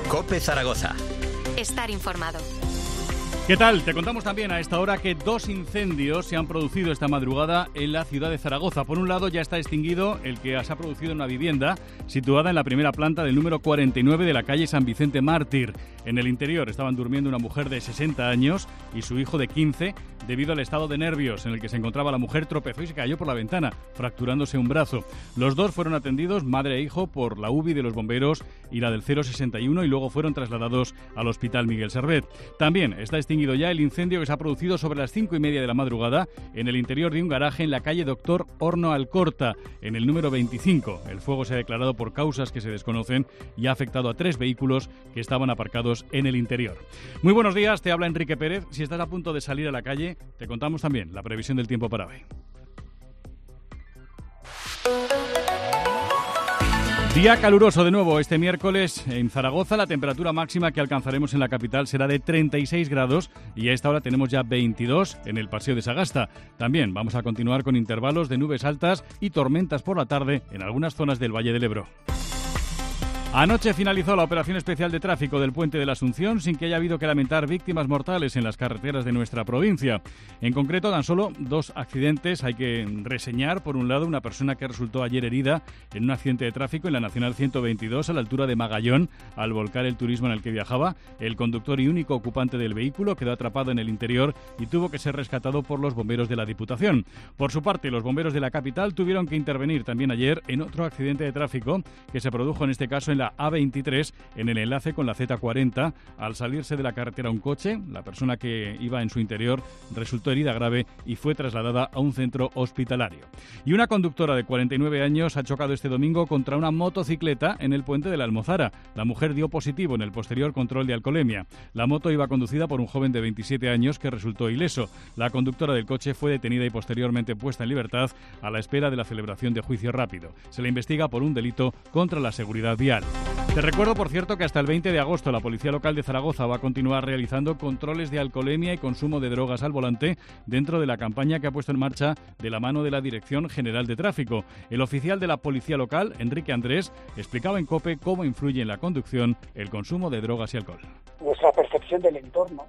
COPE Zaragoza. Estar informado. ¿Qué tal? Te contamos también a esta hora que 2 incendios se han producido esta madrugada en la ciudad de Zaragoza. Por un lado ya está extinguido el que se ha producido en una vivienda situada en la primera planta del número 49 de la calle San Vicente Mártir. En el interior estaban durmiendo una mujer de 60 años y su hijo de 15. Debido al estado de nervios en el que se encontraba la mujer, tropezó y se cayó por la ventana, fracturándose un brazo. Los dos fueron atendidos, madre e hijo, por la UBI de los bomberos y la del 061 y luego fueron trasladados al Hospital Miguel Servet. También está extinguido ya el incendio que se ha producido sobre las 5:30 de la madrugada en el interior de un garaje en la calle Doctor Horno Alcorta, en el número 25. El fuego se ha declarado por causas que se desconocen y ha afectado a 3 vehículos que estaban aparcados en el interior. Muy buenos días, te habla Enrique Pérez. Si estás a punto de salir a la calle, te contamos también la previsión del tiempo para hoy. Día caluroso de nuevo este miércoles en Zaragoza. La temperatura máxima que alcanzaremos en la capital será de 36 grados y a esta hora tenemos ya 22 en el Paseo de Sagasta. También vamos a continuar con intervalos de nubes altas y tormentas por la tarde en algunas zonas del Valle del Ebro. Anoche finalizó la operación especial de tráfico del Puente de la Asunción sin que haya habido que lamentar víctimas mortales en las carreteras de nuestra provincia. En concreto, tan solo 2 accidentes hay que reseñar. Por un lado, una persona que resultó ayer herida en un accidente de tráfico en la Nacional 122 a la altura de Magallón al volcar el turismo en el que viajaba. El conductor y único ocupante del vehículo quedó atrapado en el interior y tuvo que ser rescatado por los bomberos de la Diputación. Por su parte, los bomberos de la capital tuvieron que intervenir también ayer en otro accidente de tráfico que se produjo en este caso en la A23 en el enlace con la Z40. Al salirse de la carretera un coche, la persona que iba en su interior resultó herida grave y fue trasladada a un centro hospitalario. Y una conductora de 49 años ha chocado este domingo contra una motocicleta en el puente de la Almozara. La mujer dio positivo en el posterior control de alcoholemia. La moto iba conducida por un joven de 27 años que resultó ileso. La conductora del coche fue detenida y posteriormente puesta en libertad a la espera de la celebración de juicio rápido. Se le investiga por un delito contra la seguridad vial. Te recuerdo, por cierto, que hasta el 20 de agosto la Policía Local de Zaragoza va a continuar realizando controles de alcoholemia y consumo de drogas al volante dentro de la campaña que ha puesto en marcha de la mano de la Dirección General de Tráfico. El oficial de la Policía Local, Enrique Andrés, explicaba en COPE cómo influye en la conducción el consumo de drogas y alcohol. Nuestra percepción del entorno,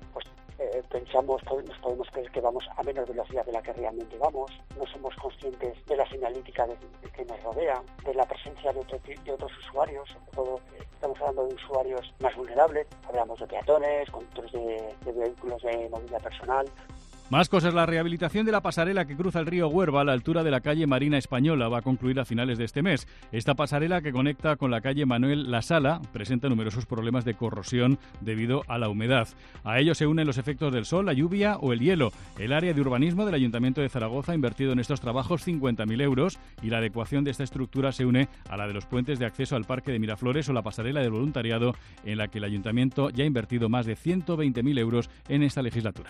nos podemos creer que vamos a menos velocidad de la que realmente vamos, no somos conscientes de la señalítica que nos rodea, de la presencia de otros usuarios, sobre todo estamos hablando de usuarios más vulnerables, hablamos de peatones, conductores de vehículos de movilidad personal. Más cosas. La rehabilitación de la pasarela que cruza el río Huerva a la altura de la calle Marina Española va a concluir a finales de este mes. Esta pasarela, que conecta con la calle Manuel La Sala, presenta numerosos problemas de corrosión debido a la humedad. A ello se unen los efectos del sol, la lluvia o el hielo. El área de urbanismo del Ayuntamiento de Zaragoza ha invertido en estos trabajos 50.000 euros y la adecuación de esta estructura se une a la de los puentes de acceso al Parque de Miraflores o la pasarela del voluntariado, en la que el Ayuntamiento ya ha invertido más de 120.000 euros en esta legislatura.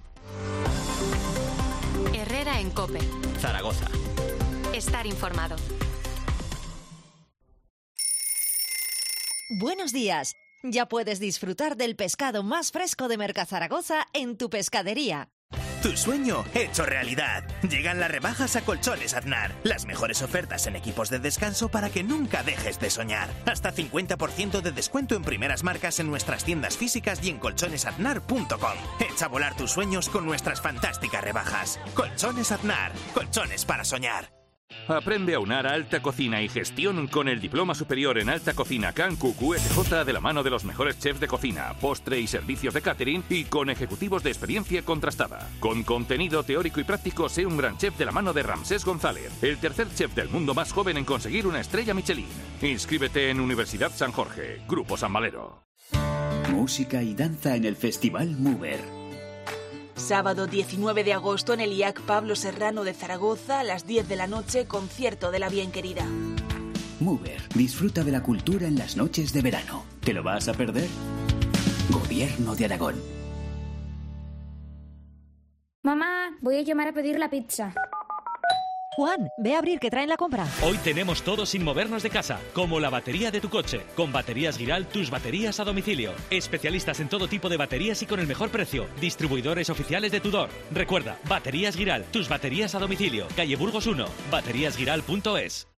Herrera en COPE. Zaragoza. Estar informado. Buenos días. Ya puedes disfrutar del pescado más fresco de Mercazaragoza en tu pescadería. Tu sueño hecho realidad. Llegan las rebajas a Colchones Aznar. Las mejores ofertas en equipos de descanso para que nunca dejes de soñar. Hasta 50% de descuento en primeras marcas en nuestras tiendas físicas y en colchonesaznar.com. Echa a volar tus sueños con nuestras fantásticas rebajas. Colchones Aznar. Colchones para soñar. Aprende a unar alta cocina y gestión con el Diploma Superior en Alta Cocina CAN QQSJ de la mano de los mejores chefs de cocina, postre y servicios de catering y con ejecutivos de experiencia contrastada. Con contenido teórico y práctico, sé un gran chef de la mano de Ramsés González, el tercer chef del mundo más joven en conseguir una estrella Michelin. Inscríbete en Universidad San Jorge, Grupo San Valero. Música y danza en el Festival Mover. Sábado 19 de agosto en el IAC Pablo Serrano de Zaragoza a las 10 de la noche, concierto de la bien querida. Mover, disfruta de la cultura en las noches de verano. ¿Te lo vas a perder? Gobierno de Aragón. Mamá, voy a llamar a pedir la pizza. Juan, ve a abrir que traen la compra. Hoy tenemos todo sin movernos de casa, como la batería de tu coche. Con Baterías Giral, tus baterías a domicilio. Especialistas en todo tipo de baterías y con el mejor precio. Distribuidores oficiales de Tudor. Recuerda, Baterías Giral, tus baterías a domicilio. Calle Burgos 1, bateríasgiral.es.